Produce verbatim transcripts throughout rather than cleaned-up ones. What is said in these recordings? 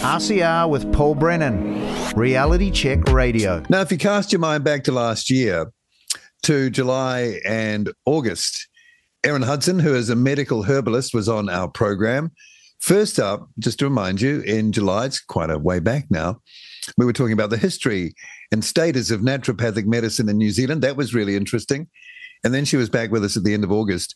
R C R with Paul Brennan, Reality Check Radio. Now, if you cast your mind back to last year, to July and August, Erin Hudson, who is a medical herbalist, was on our program. First up, just to remind you, in July, it's quite a way back now, we were talking about the history and status of naturopathic medicine in New Zealand. That was really interesting. And then she was back with us at the end of August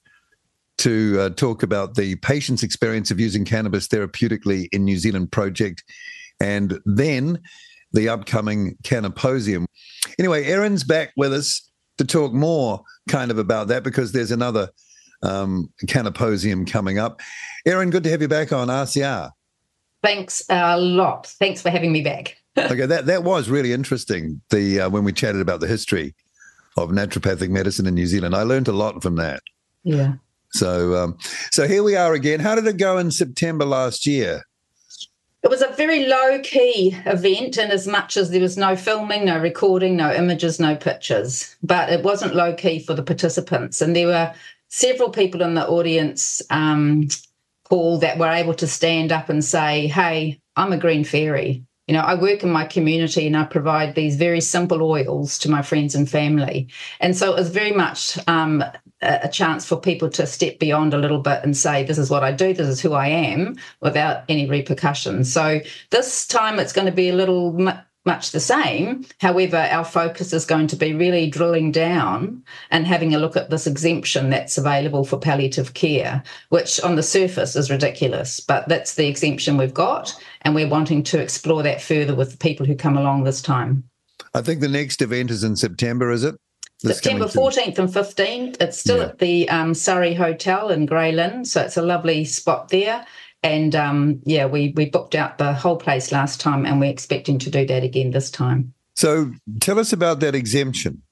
to uh, talk about the patient's experience of using cannabis therapeutically in New Zealand project, and then the upcoming Cannaposium. Anyway, Erin's back with us to talk more kind of about that, because there's another um, Cannaposium coming up. Erin, good to have you back on R C R. Thanks a lot. Thanks for having me back. Okay, that, that was really interesting, the uh, when we chatted about the history of naturopathic medicine in New Zealand. I learned a lot from that. Yeah. So, um, so here we are again. How did it go in September last year? It was a very low-key event, in as much as there was no filming, no recording, no images, no pictures. But it wasn't low-key for the participants. And there were several people in the audience, um, Paul, that were able to stand up and say, hey, I'm a green fairy. You know, I work in my community and I provide these very simple oils to my friends and family. And so it was very much um, a, a chance for people to step beyond a little bit and say, this is what I do, this is who I am, without any repercussions. So this time it's going to be a little mu- much the same. However, our focus is going to be really drilling down and having a look at this exemption that's available for palliative care, which on the surface is ridiculous, but that's the exemption we've got. And we're wanting to explore that further with the people who come along this time. I think the next event is in September, is it? This September fourteenth and fifteenth. It's still yeah. at the um, Surrey Hotel in Grey Lynn, so it's a lovely spot there. And, um, yeah, we, we booked out the whole place last time, and we're expecting to do that again this time. So tell us about that exemption.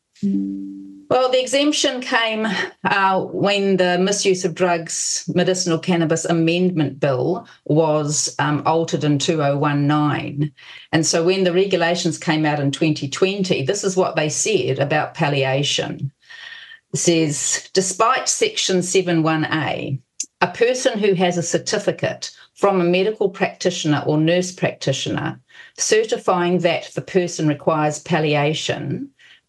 Well, the exemption came uh, when the Misuse of Drugs Medicinal Cannabis Amendment Bill was um, altered in two thousand nineteen. And so when the regulations came out in twenty twenty, this is what they said about palliation. It says, despite Section seven one A, a person who has a certificate from a medical practitioner or nurse practitioner certifying that the person requires palliation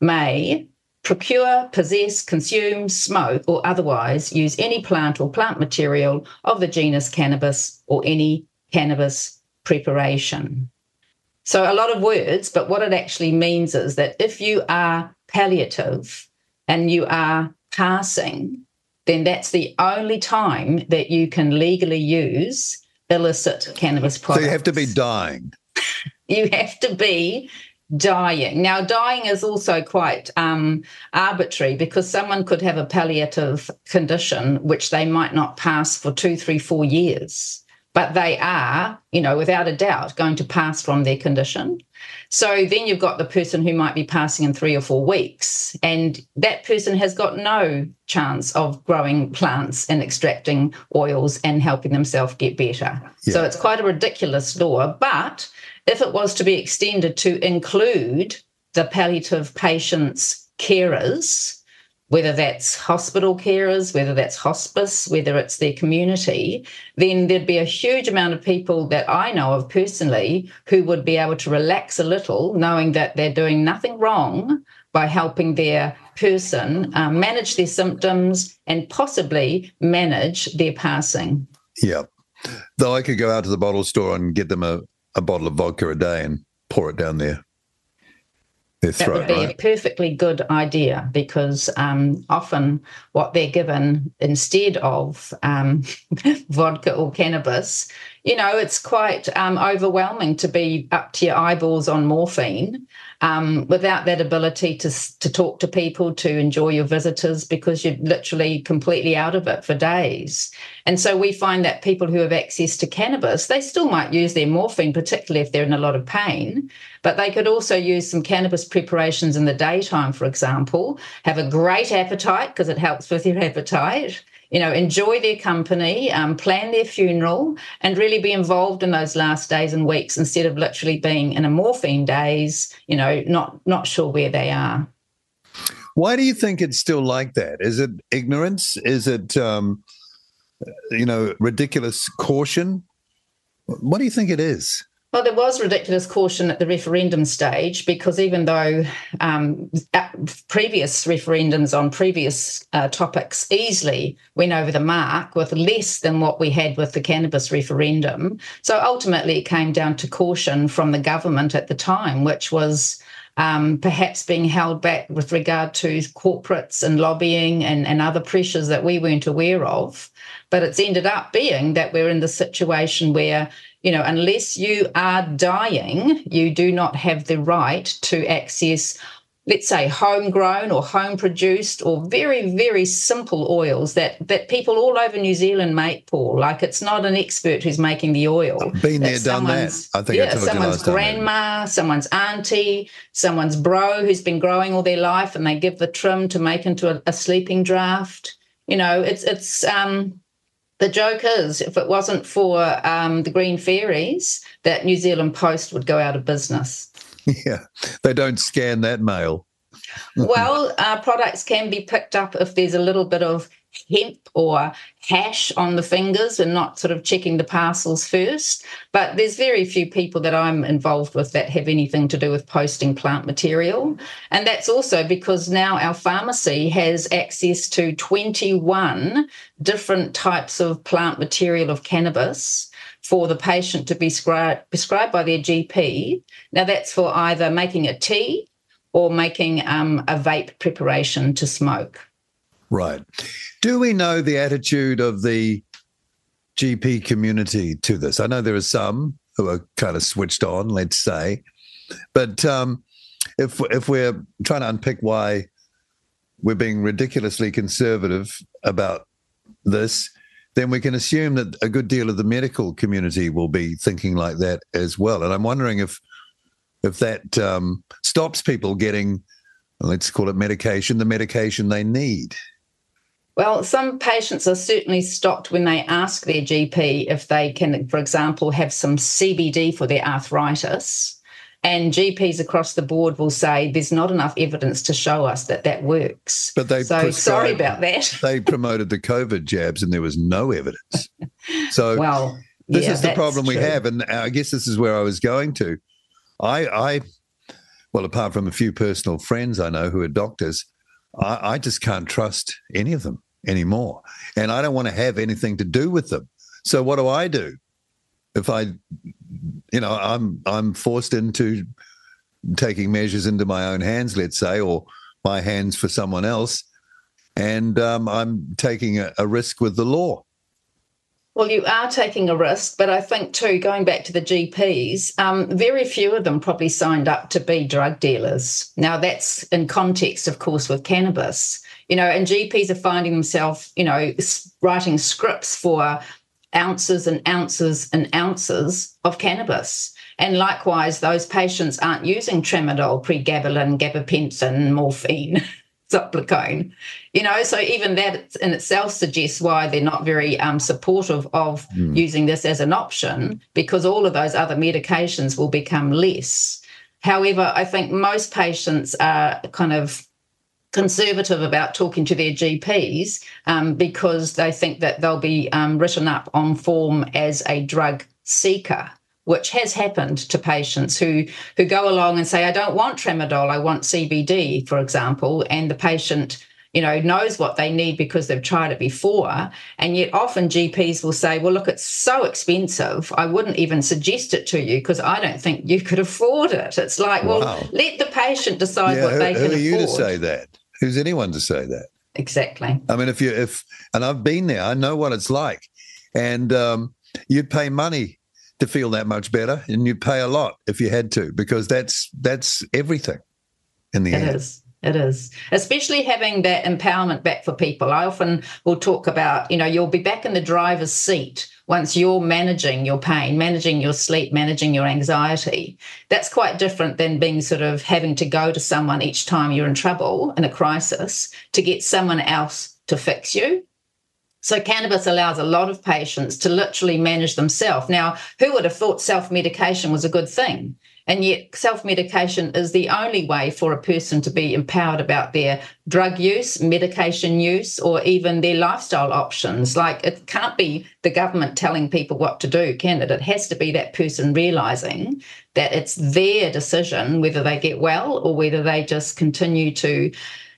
may procure, possess, consume, smoke, or otherwise use any plant or plant material of the genus cannabis or any cannabis preparation. So a lot of words, but what it actually means is that if you are palliative and you are passing, then that's the only time that you can legally use illicit cannabis products. So you have to be dying. You have to be dying. Now, dying is also quite um, arbitrary, because someone could have a palliative condition which they might not pass for two, three, four years, but they are, you know, without a doubt going to pass from their condition. So then you've got the person who might be passing in three or four weeks, and that person has got no chance of growing plants and extracting oils and helping themselves get better. Yeah. So it's quite a ridiculous law. But if it was to be extended to include the palliative patients' carers, whether that's hospital carers, whether that's hospice, whether it's their community, then there'd be a huge amount of people that I know of personally who would be able to relax a little, knowing that they're doing nothing wrong by helping their person um, manage their symptoms and possibly manage their passing. Yeah. Though I could go out to the bottle store and get them a, a bottle of vodka a day and pour it down there. Throat, that would be right? a perfectly good idea, because um, often what they're given instead of um, vodka or cannabis, you know, it's quite um, overwhelming to be up to your eyeballs on morphine um, without that ability to to talk to people, to enjoy your visitors, because you're literally completely out of it for days. And so we find that people who have access to cannabis, they still might use their morphine, particularly if they're in a lot of pain, but they could also use some cannabis preparations in the daytime, for example, have a great appetite because it helps with your appetite, you know, enjoy their company, um, plan their funeral, and really be involved in those last days and weeks instead of literally being in a morphine daze, you know, not not sure where they are. Why do you think it's still like that? Is it ignorance? Is it, um, you know, ridiculous caution? What do you think it is? Well, there was ridiculous caution at the referendum stage because even though um, previous referendums on previous uh, topics easily went over the mark with less than what we had with the cannabis referendum, so ultimately it came down to caution from the government at the time, which was um, perhaps being held back with regard to corporates and lobbying and, and other pressures that we weren't aware of. But it's ended up being that we're in the situation where, you know, unless you are dying, you do not have the right to access, let's say, homegrown or home produced or very, very simple oils that, that people all over New Zealand make, Paul. Like, it's not an expert who's making the oil. Been there, done that. I think yeah, I told someone's you last grandma, time. someone's auntie, someone's bro who's been growing all their life, and they give the trim to make into a, a sleeping draft. You know, it's it's um. The joke is, if it wasn't for um, the green fairies, that New Zealand Post would go out of business. Yeah, they don't scan that mail. Well, uh, products can be picked up if there's a little bit of hemp or hash on the fingers and not sort of checking the parcels first. But there's very few people that I'm involved with that have anything to do with posting plant material. And that's also because now our pharmacy has access to twenty-one different types of plant material of cannabis for the patient to be prescribed, prescribed by their G P. Now, that's for either making a tea or making um, a vape preparation to smoke. Right. Do we know the attitude of the G P community to this? I know there are some who are kind of switched on, let's say, but um, if if we're trying to unpick why we're being ridiculously conservative about this, then we can assume that a good deal of the medical community will be thinking like that as well. And I'm wondering if if that um, stops people getting, let's call it medication, the medication they need. Well, some patients are certainly stopped when they ask their G P if they can, for example, have some C B D for their arthritis. And G Ps across the board will say there's not enough evidence to show us that that works. But they so sorry about that. They promoted the COVID jabs and there was no evidence. So well, this yeah, is the problem true. we have. And I guess this is where I was going to. I, I well, apart from a few personal friends I know who are doctors, I, I just can't trust any of them anymore. And I don't want to have anything to do with them. So what do I do? If I, you know, I'm I'm forced into taking measures into my own hands, let's say, or my hands for someone else, and um, I'm taking a, a risk with the law. Well, you are taking a risk, but I think too, going back to the G Ps, um, very few of them probably signed up to be drug dealers. Now, that's in context, of course, with cannabis, you know, and G Ps are finding themselves, you know, writing scripts for ounces and ounces and ounces of cannabis. And likewise, those patients aren't using tramadol, pregabalin, gabapentin, morphine, Zopiclone, you know, so even that in itself suggests why they're not very um, supportive of mm. using this as an option, because all of those other medications will become less. However, I think most patients are kind of conservative about talking to their G Ps um, because they think that they'll be um, written up on form as a drug seeker, which has happened to patients who, who go along and say, I don't want tramadol, I want C B D, for example, and the patient, you know, knows what they need because they've tried it before. And yet often G Ps will say, well, look, it's so expensive, I wouldn't even suggest it to you because I don't think you could afford it. It's like, well, wow. let the patient decide yeah, what who, they can afford. Who are you afford. to say that? Who's anyone to say that? Exactly. I mean, if you, if, and I've been there, I know what it's like. And um, you'd pay money to feel that much better, and you'd pay a lot if you had to, because that's that's everything in the it end. It is. It is. Especially having that empowerment back for people. I often will talk about, you know, you'll be back in the driver's seat once you're managing your pain, managing your sleep, managing your anxiety. That's quite different than being sort of having to go to someone each time you're in trouble, in a crisis, to get someone else to fix you. So cannabis allows a lot of patients to literally manage themselves. Now, who would have thought self-medication was a good thing? And yet self-medication is the only way for a person to be empowered about their drug use, medication use, or even their lifestyle options. Like, it can't be the government telling people what to do, can it? It has to be that person realising that it's their decision whether they get well or whether they just continue to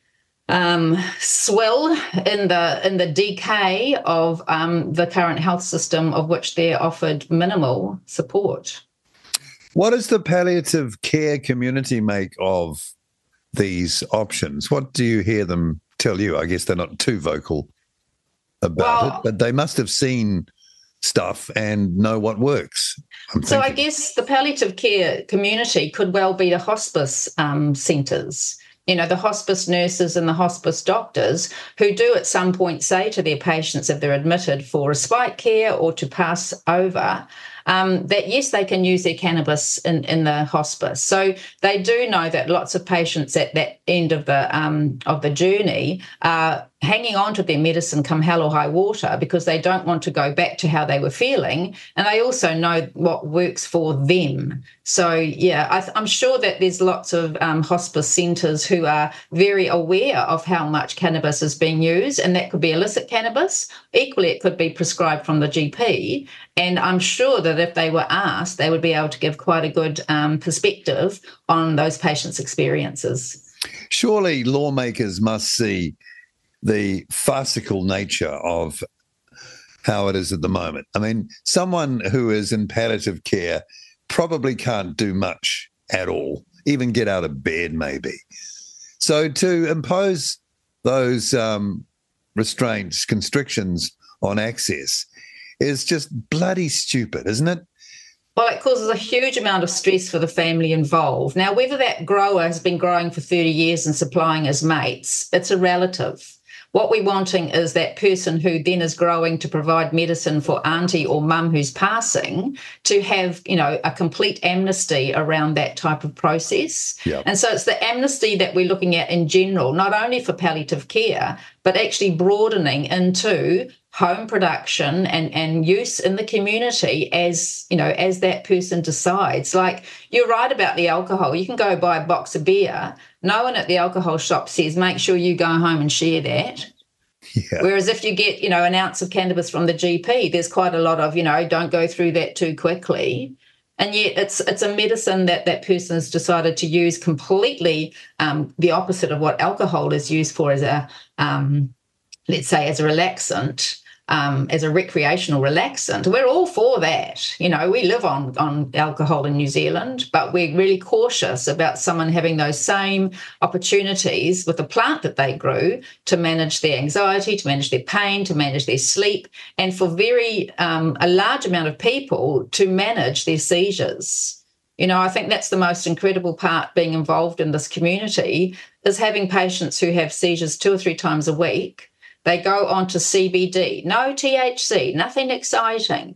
um, swill in the in the decay of um, the current health system, of which they're offered minimal support. What does the palliative care community make of these options? What do you hear them tell you? I guess they're not too vocal about well, it, but they must have seen stuff and know what works. I'm so thinking. I guess the palliative care community could well be the hospice um, centres. You know, the hospice nurses and the hospice doctors who do at some point say to their patients, if they're admitted for respite care or to pass over, Um, that yes, they can use their cannabis in, in the hospice. So they do know that lots of patients at that end of the um, of the journey are hanging on to their medicine come hell or high water because they don't want to go back to how they were feeling, and they also know what works for them. So yeah, I th- I'm sure that there's lots of um, hospice centres who are very aware of how much cannabis is being used, and that could be illicit cannabis. Equally, it could be prescribed from the G P, and I'm sure that if they were asked, they would be able to give quite a good um, perspective on those patients' experiences. Surely lawmakers must see the farcical nature of how it is at the moment. I mean, someone who is in palliative care probably can't do much at all, even get out of bed maybe. So to impose those um, restraints, constrictions on access is just bloody stupid, isn't it? Well, it causes a huge amount of stress for the family involved. Now, whether that grower has been growing for thirty years and supplying his mates, it's a relative. What we're wanting is that person who then is growing to provide medicine for auntie or mum who's passing to have, you know, a complete amnesty around that type of process. Yep. And so it's the amnesty that we're looking at in general, not only for palliative care, but actually broadening into home production and, and use in the community as, you know, as that person decides. Like, you're right about the alcohol. You can go buy a box of beer. No one at the alcohol shop says, make sure you go home and share that. Yeah. Whereas if you get, you know, an ounce of cannabis from the G P, there's quite a lot of, you know, don't go through that too quickly. And yet it's it's a medicine that that person has decided to use completely um, the opposite of what alcohol is used for as a, um, let's say, as a relaxant. Um, as a recreational relaxant. We're all for that. You know, we live on, on alcohol in New Zealand, but we're really cautious about someone having those same opportunities with the plant that they grew to manage their anxiety, to manage their pain, to manage their sleep, and for very um, a large amount of people to manage their seizures. You know, I think that's the most incredible part being involved in this community, is having patients who have seizures two or three times a week. They go on to C B D, no T H C, nothing exciting,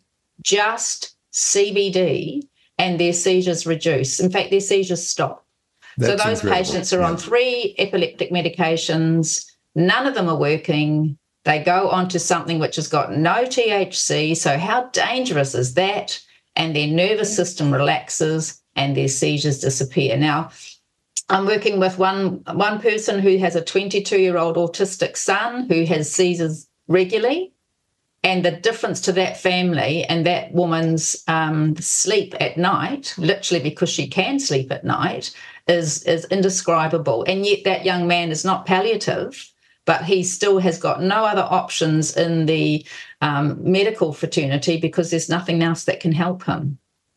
just C B D, and their seizures reduce. In fact, their seizures stop. That's so those incredible. Patients are yeah. on three epileptic medications. None of them are working. They go on to something which has got no T H C. So how dangerous is that? And their nervous system relaxes and their seizures disappear. Now, I'm working with one one person who has a twenty-two-year-old autistic son who has seizures regularly, and the difference to that family and that woman's um, sleep at night, literally because she can sleep at night, is, is indescribable. And yet that young man is not palliative, but he still has got no other options in the um, medical fraternity because there's nothing else that can help him.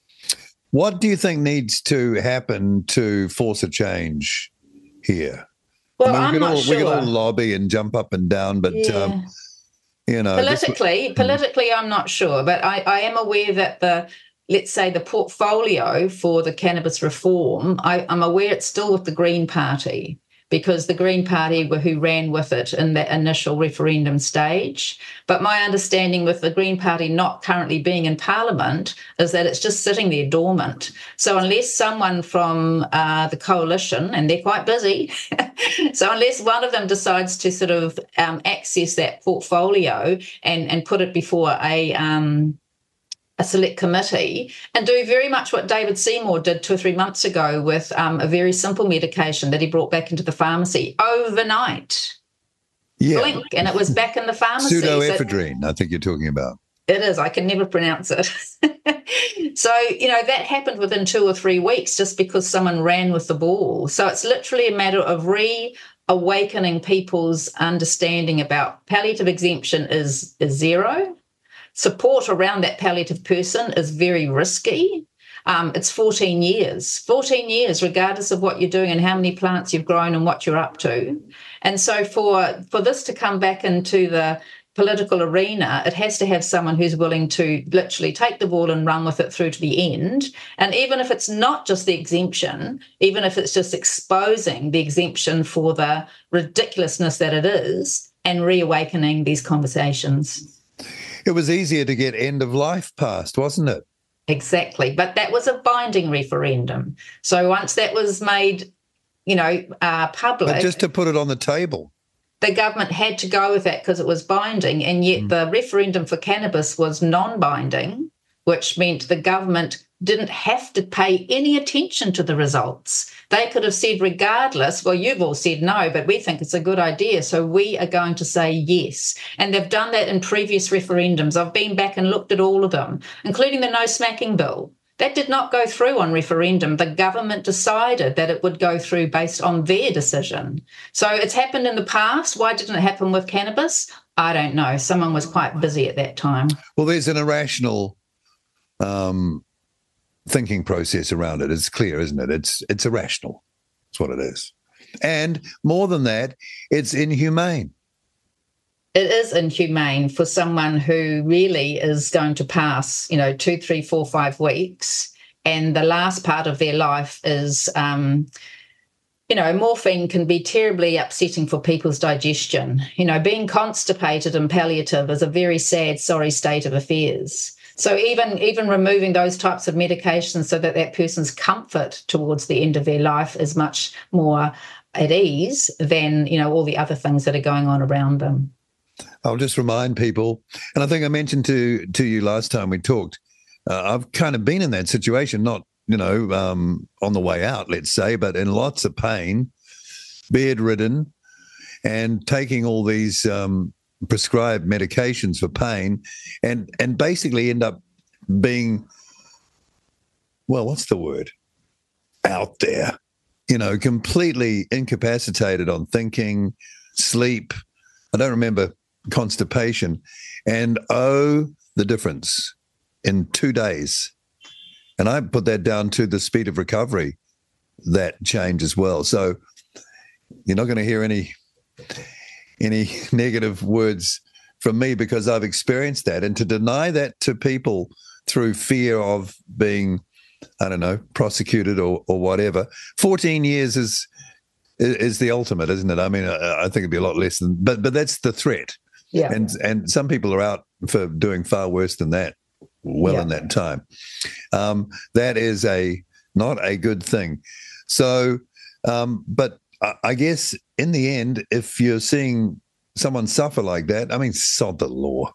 What do you think needs to happen to force a change here? Well, I mean, we I'm could not all, sure. We could all lobby and jump up and down, but, yeah. um, you know. Politically, this... politically, I'm not sure, but I, I am aware that the, let's say, the portfolio for the cannabis reform, I, I'm aware it's still with the Green Party. because the Green Party were who ran with it in that initial referendum stage. But my understanding with the Green Party not currently being in Parliament is that it's just sitting there dormant. So unless someone from uh, the coalition, and they're quite busy, so unless one of them decides to sort of um, access that portfolio and, and put it before a... Um, a select committee and do very much what David Seymour did two or three months ago with um, a very simple medication that he brought back into the pharmacy overnight. Yeah. Blink, and it was back in the pharmacy. Pseudoephedrine, so I think you're talking about. It is. I can never pronounce it. So, you know, that happened within two or three weeks just because someone ran with the ball. So it's literally a matter of reawakening people's understanding about palliative exemption is, is zero. Support around that palliative person is very risky. Um, it's fourteen years, fourteen years, regardless of what you're doing and how many plants you've grown and what you're up to. And so for, for this to come back into the political arena, it has to have someone who's willing to literally take the ball and run with it through to the end. And even if it's not just the exemption, even if it's just exposing the exemption for the ridiculousness that it is and reawakening these conversations. It was easier to get end of life passed, wasn't it? Exactly. But that was a binding referendum. So once that was made, you know, uh, public. But just to put it on the table. The government had to go with that because it was binding. And yet mm. the referendum for cannabis was non-binding, which meant the government didn't have to pay any attention to the results. They could have said regardless, well, you've all said no, but we think it's a good idea, so we are going to say yes. And they've done that in previous referendums. I've been back and looked at all of them, including the no smacking bill. That did not go through on referendum. The government decided that it would go through based on their decision. So it's happened in the past. Why didn't it happen with cannabis? I don't know. Someone was quite busy at that time. Well, there's an irrational um thinking process around it. It's clear, isn't it? It's it's irrational. That's what it is. And more than that, it's inhumane. It is inhumane for someone who really is going to pass, you know, two, three, four, five weeks, and the last part of their life is, um, you know, morphine can be terribly upsetting for people's digestion. You know, being constipated and palliative is a very sad, sorry state of affairs. So even, even removing those types of medications so that that person's comfort towards the end of their life is much more at ease than, you know, all the other things that are going on around them. I'll just remind people, and I think I mentioned to to you last time we talked, uh, I've kind of been in that situation, not, you know, um, on the way out, let's say, but in lots of pain, bedridden, and taking all these um prescribed medications for pain, and and basically end up being, well, what's the word? Out there, you know, completely incapacitated on thinking, sleep. I don't remember constipation. And oh, the difference in two days. And I put that down to the speed of recovery, that change as well. So you're not going to hear any any negative words from me because I've experienced that. And to deny that to people through fear of being, I don't know, prosecuted or, or whatever, fourteen years is is the ultimate, isn't it? I mean, I, I think it'd be a lot less than, but but that's the threat. Yeah. And and some people are out for doing far worse than that, well, yeah. in that time. Um, that is a not a good thing. So, um, but I guess in the end, if you're seeing someone suffer like that, I mean, sod the law.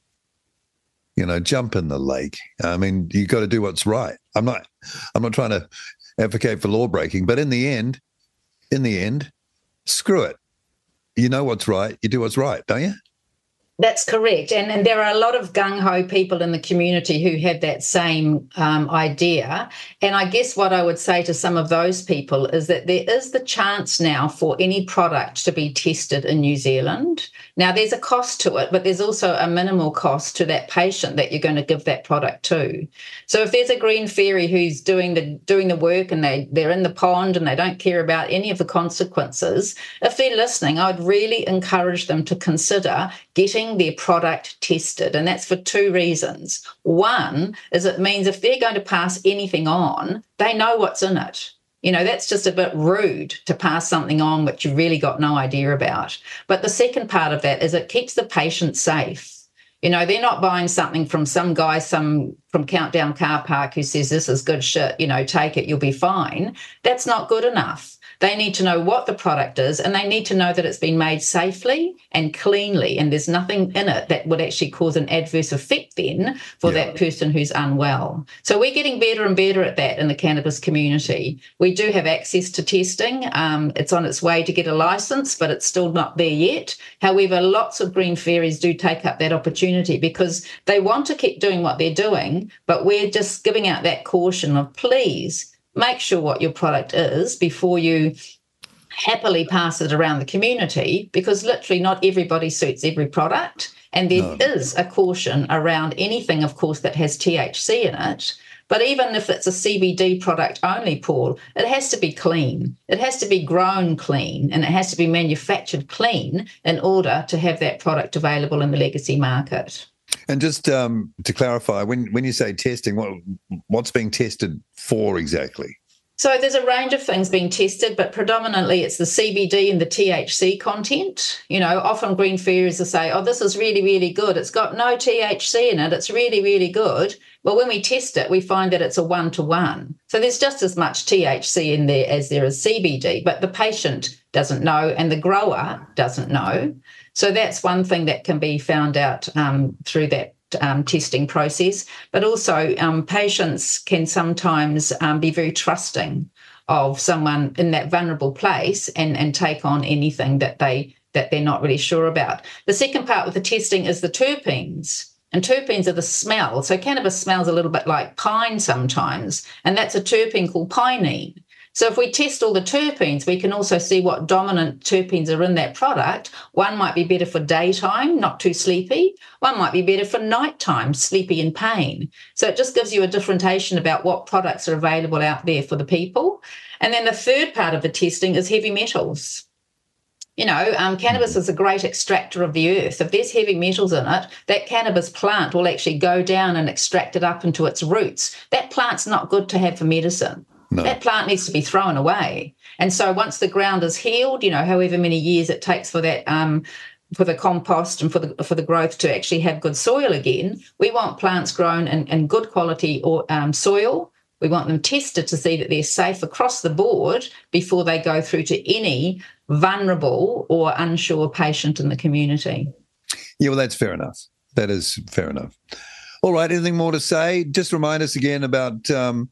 You know, jump in the lake. I mean, you got to do what's right. I'm not, I'm not trying to advocate for law breaking, but in the end, in the end, screw it. You know what's right. You do what's right, don't you? That's correct. And, and there are a lot of gung-ho people in the community who have that same um, idea. And I guess what I would say to some of those people is that there is the chance now for any product to be tested in New Zealand. Now, there's a cost to it, but there's also a minimal cost to that patient that you're going to give that product to. So if there's a green fairy who's doing the doing the work and they, they're in the pond and they don't care about any of the consequences, if they're listening, I would really encourage them to consider getting their product tested. And that's for two reasons. One is it means if they're going to pass anything on, they know what's in it. You know, that's just a bit rude to pass something on which you've really got no idea about. But the second part of that is it keeps the patient safe. You know, they're not buying something from some guy, some from Countdown Car Park who says this is good shit, you know, take it, you'll be fine. That's not good enough. They need to know what the product is, and they need to know that it's been made safely and cleanly, and there's nothing in it that would actually cause an adverse effect then for yeah. that person who's unwell. So we're getting better and better at that in the cannabis community. We do have access to testing. Um, it's on its way to get a license, but it's still not there yet. However, lots of green fairies do take up that opportunity because they want to keep doing what they're doing, but we're just giving out that caution of please, make sure what your product is before you happily pass it around the community, because literally not everybody suits every product. And there no. is a caution around anything, of course, that has T H C in it. But even if it's a C B D product only, Paul, it has to be clean. It has to be grown clean, and it has to be manufactured clean in order to have that product available in the legacy market. And just um, to clarify, when, when you say testing, what what's being tested for exactly? So there's a range of things being tested, but predominantly it's the C B D and the T H C content. You know, often green fairies will say, oh, this is really, really good. It's got no T H C in it. It's really, really good. Well, when we test it, we find that it's a one-to-one. So there's just as much T H C in there as there is C B D, but the patient doesn't know and the grower doesn't know. So that's one thing that can be found out um, through that um, testing process. But also um, patients can sometimes um, be very trusting of someone in that vulnerable place and, and take on anything that, they, that they're not really sure about. The second part with the testing is the terpenes. And terpenes are the smell. So cannabis smells a little bit like pine sometimes, and that's a terpene called pinene. So if we test all the terpenes, we can also see what dominant terpenes are in that product. One might be better for daytime, not too sleepy. One might be better for nighttime, sleepy and pain. So it just gives you a differentiation about what products are available out there for the people. And then the third part of the testing is heavy metals. You know, um, cannabis is a great extractor of the earth. If there's heavy metals in it, that cannabis plant will actually go down and extract it up into its roots. That plant's not good to have for medicine. No. That plant needs to be thrown away. And so once the ground is healed, you know, however many years it takes for that, um, for the compost and for the for the growth to actually have good soil again, we want plants grown in, in good quality or um, soil. We want them tested to see that they're safe across the board before they go through to any vulnerable or unsure patient in the community. Yeah, well, that's fair enough. That is fair enough. All right, anything more to say? Just remind us again about um,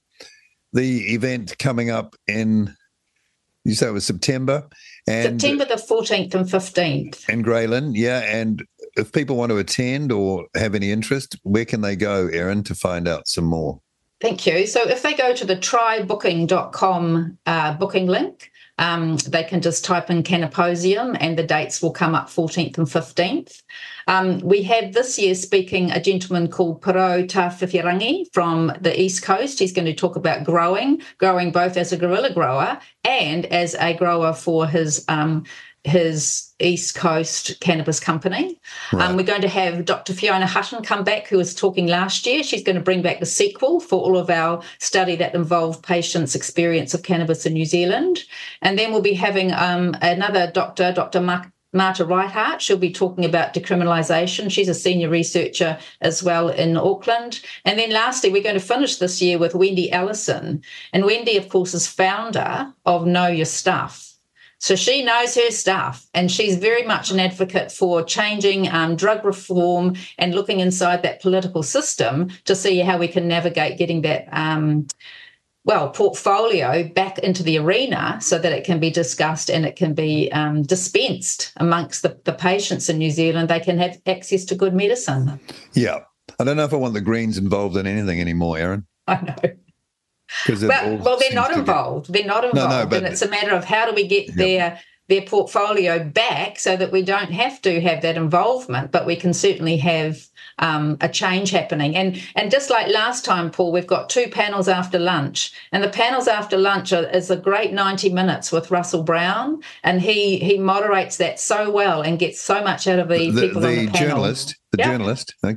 the event coming up in, you say it was September? And September the fourteenth and fifteenth. In Greyland, yeah. And if people want to attend or have any interest, where can they go, Erin, to find out some more? Thank you. So if they go to the try booking dot com uh, booking link, um, they can just type in Cannaposium and the dates will come up fourteenth and fifteenth. Um, we have this year speaking a gentleman called Piro Tawhiwhirangi from the East Coast. He's going to talk about growing, growing both as a guerrilla grower and as a grower for his um his East Coast cannabis company. Right. Um, we're going to have Doctor Fiona Hutton come back, who was talking last year. She's going to bring back the sequel for all of our study that involved patients' experience of cannabis in New Zealand. And then we'll be having um, another doctor, Doctor Mark Marta Reithart. She'll be talking about decriminalisation. She's a senior researcher as well in Auckland. And then lastly, we're going to finish this year with Wendy Ellison. And Wendy, of course, is founder of Know Your Stuff. So she knows her stuff, and she's very much an advocate for changing um, drug reform and looking inside that political system to see how we can navigate getting that, um, well, portfolio back into the arena so that it can be discussed and it can be um, dispensed amongst the, the patients in New Zealand. They can have access to good medicine. Yeah. I don't know if I want the Greens involved in anything anymore, Erin. I know. Well, well, they're not involved. Get... They're not involved. No, no, but... And it's a matter of how do we get yep. their their portfolio back so that we don't have to have that involvement, but we can certainly have um, a change happening. And and just like last time, Paul, we've got two panels after lunch. And the panels after lunch are, is a great ninety minutes with Russell Brown. And he he moderates that so well and gets so much out of the, the people the on the panel. Journalist, the yep. journalist, okay.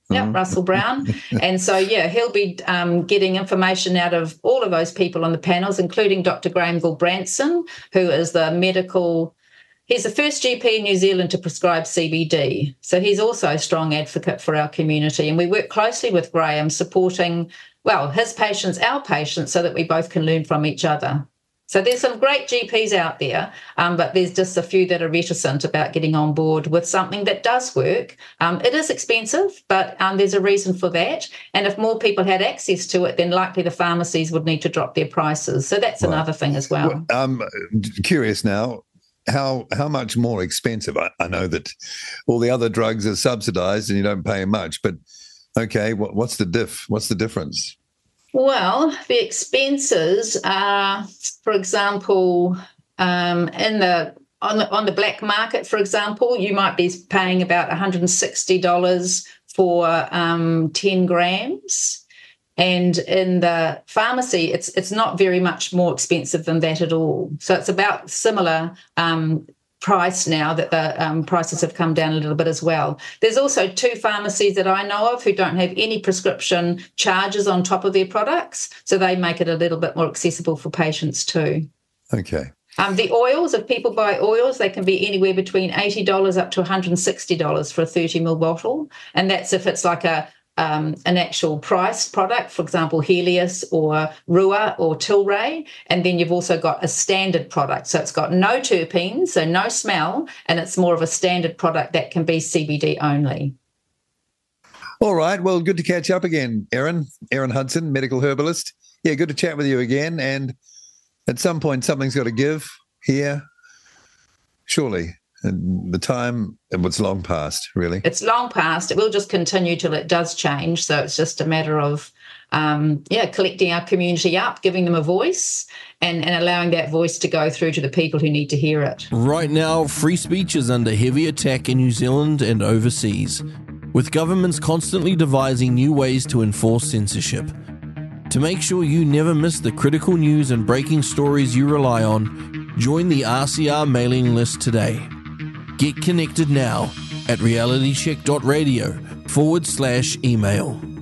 Yep, Mm. Russell Brown. And so, yeah, he'll be um, getting information out of all of those people on the panels, including Doctor Graham Gulbranson, who is the medical, he's the first G P in New Zealand to prescribe C B D. So he's also a strong advocate for our community. And we work closely with Graham, supporting, well, his patients, our patients, so that we both can learn from each other. So there's some great G Ps out there, um, but there's just a few that are reticent about getting on board with something that does work. Um, it is expensive, but um, there's a reason for that. And if more people had access to it, then likely the pharmacies would need to drop their prices. So that's Right. another thing as well. Well, I'm curious now, how how much more expensive? I, I know that all the other drugs are subsidised and you don't pay much, but okay, what, what's the diff? What's the difference? Well, the expenses are, for example, um, in the on the on the black market, for example, you might be paying about one hundred sixty dollars for um, ten grams, and in the pharmacy, it's it's not very much more expensive than that at all. So it's about similar um, price now that the um, prices have come down a little bit as well. There's also two pharmacies that I know of who don't have any prescription charges on top of their products, so they make it a little bit more accessible for patients too. Okay. Um, the oils, if people buy oils, they can be anywhere between eighty dollars up to one hundred sixty dollars for a thirty milliliter bottle, and that's if it's like a Um, an actual priced product, for example, Helios or Rua or Tilray. And then you've also got a standard product. So it's got no terpenes, so no smell, and it's more of a standard product that can be C B D only. All right. Well, good to catch up again, Erin. Erin Hudson, medical herbalist. Yeah, good to chat with you again. And at some point, something's got to give here, surely. And the time, it was long past, really. It's long past. It will just continue till it does change. So it's just a matter of, um, yeah, collecting our community up, giving them a voice, and, and allowing that voice to go through to the people who need to hear it. Right now, free speech is under heavy attack in New Zealand and overseas, with governments constantly devising new ways to enforce censorship. To make sure you never miss the critical news and breaking stories you rely on, join the R C R mailing list today. Get connected now at realitycheck.radio forward slash email.